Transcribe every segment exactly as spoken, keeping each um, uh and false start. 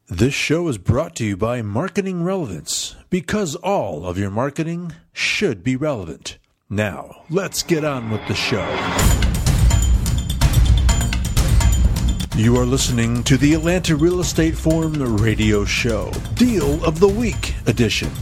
This show is brought to you by Marketing Relevance, because all of your marketing should be relevant. Now, let's get on with the show. You are listening to the Atlanta Real Estate Forum radio show, Deal of the Week edition.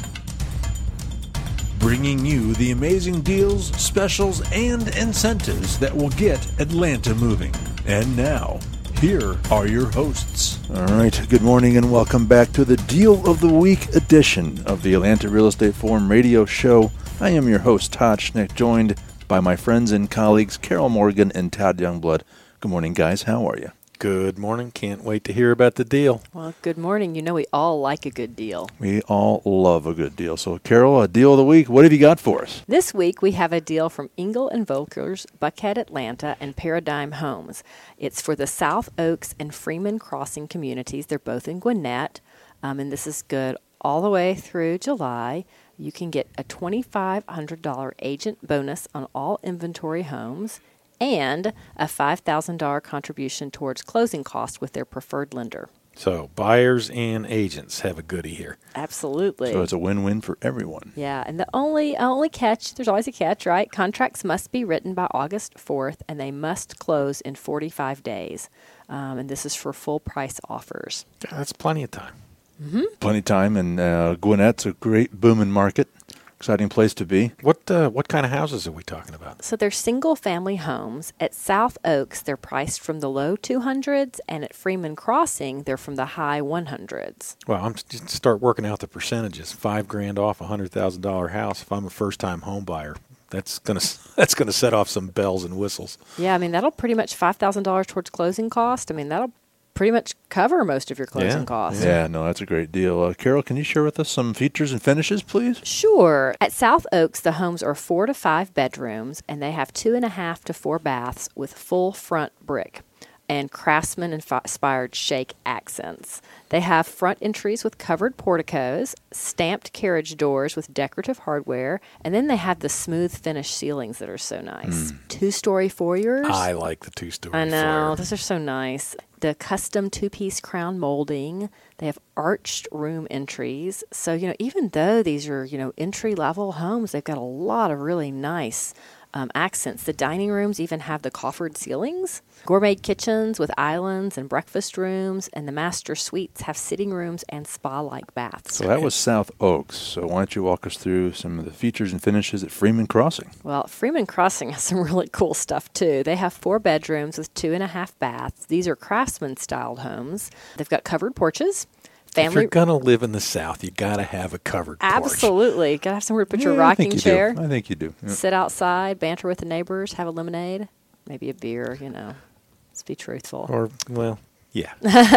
Bringing you the amazing deals, specials, and incentives that will get Atlanta moving. And now, here are your hosts. All right, good morning and welcome back to the Deal of the Week edition of the Atlanta Real Estate Forum radio show. I am your host, Todd Schneck, joined by my friends and colleagues, Carol Morgan and Todd Youngblood. Good morning, guys. How are you? Good morning. Can't wait to hear about the deal. Well, good morning. You know we all like a good deal. We all love a good deal. So, Carol, a deal of the week. What have you got for us? This week we have a deal from Engel and Volkers, Buckhead, Atlanta, and Paradigm Homes. It's for the South Oaks and Freeman Crossing communities. They're both in Gwinnett, um, and this is good all the way through July. You can get a twenty-five hundred dollars agent bonus on all inventory homes and a five thousand dollars contribution towards closing costs with their preferred lender. So buyers and agents have a goodie here. Absolutely. So it's a win-win for everyone. Yeah, and the only only catch, there's always a catch, right? Contracts must be written by August fourth, and they must close in forty-five days. Um, and this is for full price offers. Yeah, that's plenty of time. Mm-hmm. Plenty of time, and uh, Gwinnett's a great booming market. Exciting place to be. What uh, what kind of houses are we talking about? So they're single-family homes. At South Oaks, they're priced from the low two hundreds, and at Freeman Crossing, they're from the high one hundreds. Well, I'm just start working out the percentages. Five grand off a hundred thousand dollar house. If I'm a first-time home buyer, that's gonna that's gonna set off some bells and whistles. Yeah, I mean that'll pretty much five thousand dollars towards closing cost. I mean that'll pretty much cover most of your closing yeah. costs. Yeah, no, that's a great deal. Uh, Carol, can you share with us some features and finishes, please? Sure. At South Oaks, the homes are four to five bedrooms, and they have two and a half to four baths with full front brick and Craftsman-inspired shake accents. They have front entries with covered porticos, stamped carriage doors with decorative hardware, and then they have the smooth finish ceilings that are so nice. Mm. Two-story foyers. I like the two-story I know. foyer. Those are so nice. The custom two-piece crown molding. They have arched room entries. So, you know, even though these are, you know, entry-level homes, they've got a lot of really nice Um, accents. The dining rooms even have the coffered ceilings, gourmet kitchens with islands and breakfast rooms, and the master suites have sitting rooms and spa-like baths. So that was South Oaks. So why don't you walk us through some of the features and finishes at Freeman Crossing? Well, Freeman Crossing has some really cool stuff, too. They have four bedrooms with two and a half baths. These are Craftsman-styled homes. They've got covered porches. Family. If you're going to live in the South, you got to have a covered porch. Absolutely. Got to have somewhere to put yeah, your rocking I think you chair. Do. I think you do. Yeah. Sit outside, banter with the neighbors, have a lemonade, maybe a beer, you know. Let's be truthful. Or, well, yeah.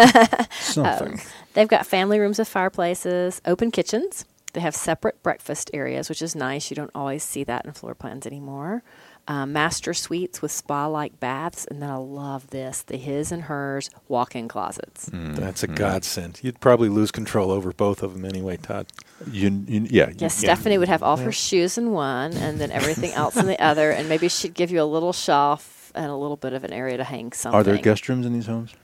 Something. Um, they've got family rooms with fireplaces, open kitchens. They have separate breakfast areas, which is nice. You don't always see that in floor plans anymore. Um, master suites with spa-like baths, and then I love this, the his and hers walk-in closets. Mm. That's a godsend. You'd probably lose control over both of them anyway, Todd. You, you, yeah. Yeah, Stephanie would have all her shoes in one and then everything else in the other, and maybe she'd give you a little shelf and a little bit of an area to hang something. Are there guest rooms in these homes?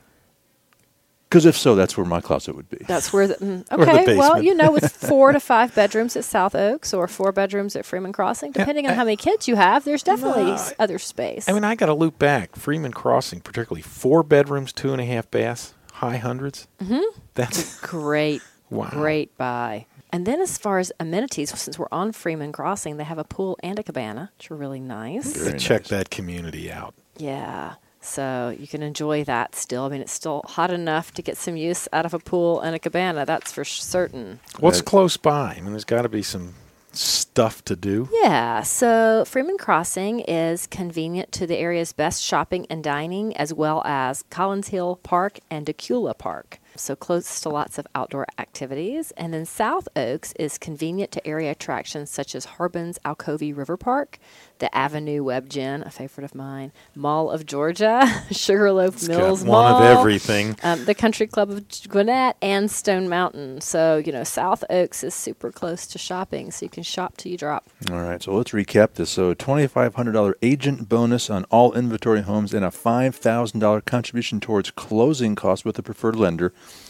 Because if so, that's where my closet would be. That's where the, mm, Or the okay, basement. well, you know, with four to five bedrooms at South Oaks or four bedrooms at Freeman Crossing, depending Yeah, on I- how many kids you have, there's definitely No, s- other space. I mean, I got to loop back. Freeman Crossing, particularly four bedrooms, two and a half baths, high hundreds. Mm-hmm. That's great, wow. great buy. And then as far as amenities, since we're on Freeman Crossing, they have a pool and a cabana, which are really nice. Very Check nice. that community out. Yeah. So you can enjoy that still. I mean, it's still hot enough to get some use out of a pool and a cabana, that's for certain. What's Right. close by? I mean, there's got to be some stuff to do. Yeah, so Freeman Crossing is convenient to the area's best shopping and dining, as well as Collins Hill Park and Decula Park. So close to lots of outdoor activities. And then South Oaks is convenient to area attractions such as Harbin's Alcovey River Park, the Avenue Web Gin, a favorite of mine, Mall of Georgia, Sugarloaf It's Mills got Mall, one of everything. um, the Country Club of Gwinnett, and Stone Mountain. So, you know, South Oaks is super close to shopping, so you can shop till you drop. All right, so let's recap this. So twenty-five hundred dollars agent bonus on all inventory homes and a five thousand dollars contribution towards closing costs with a preferred lender.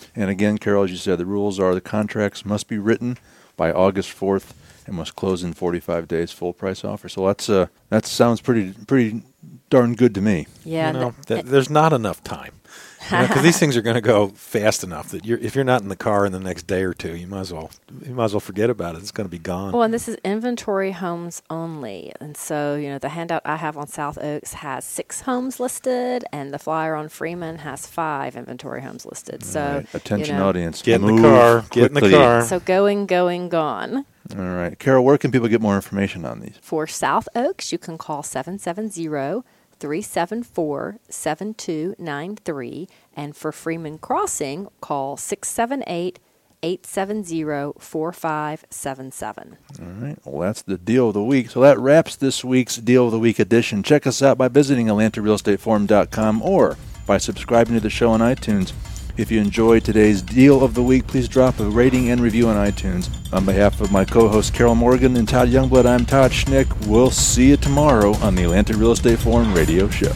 And again, Carol, as you said, the rules are the contracts must be written by August fourth and must close in forty-five days, full price offer. So that's uh, that sounds pretty pretty darn good to me. Yeah. You know, the- th- there's not enough time. Because you know, these things are going to go fast enough that you're, if you're not in the car in the next day or two, you might as well you might as well forget about it. It's going to be gone. Well, and this is inventory homes only. And so, you know, the handout I have on South Oaks has six homes listed, and the flyer on Freeman has five inventory homes listed. So, All right. Attention you know, audience, Get in the move car. Get in the quickly. car. So going, going, gone. All right. Carol, where can people get more information on these? For South Oaks, you can call seven seven zero, three seven four, seven two nine three. And for Freeman Crossing, call six seven eight, eight seven zero, four five seven seven. All right. Well, that's the Deal of the Week. So that wraps this week's Deal of the Week edition. Check us out by visiting Atlanta Real Estate Forum dot com or by subscribing to the show on iTunes. If you enjoyed today's Deal of the Week, please drop a rating and review on iTunes. On behalf of my co-hosts Carol Morgan and Todd Youngblood, I'm Todd Schnick. We'll see you tomorrow on the Atlanta Real Estate Forum radio show.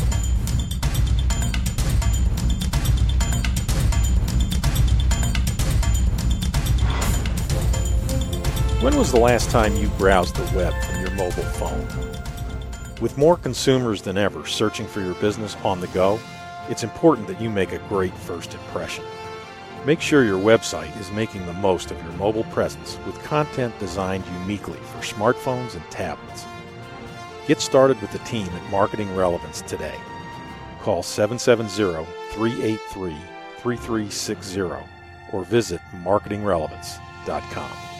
When was the last time you browsed the web from your mobile phone? With more consumers than ever searching for your business on the go, it's important that you make a great first impression. Make sure your website is making the most of your mobile presence with content designed uniquely for smartphones and tablets. Get started with the team at Marketing Relevance today. Call seven seven zero, three eight three, three three six zero or visit marketing relevance dot com.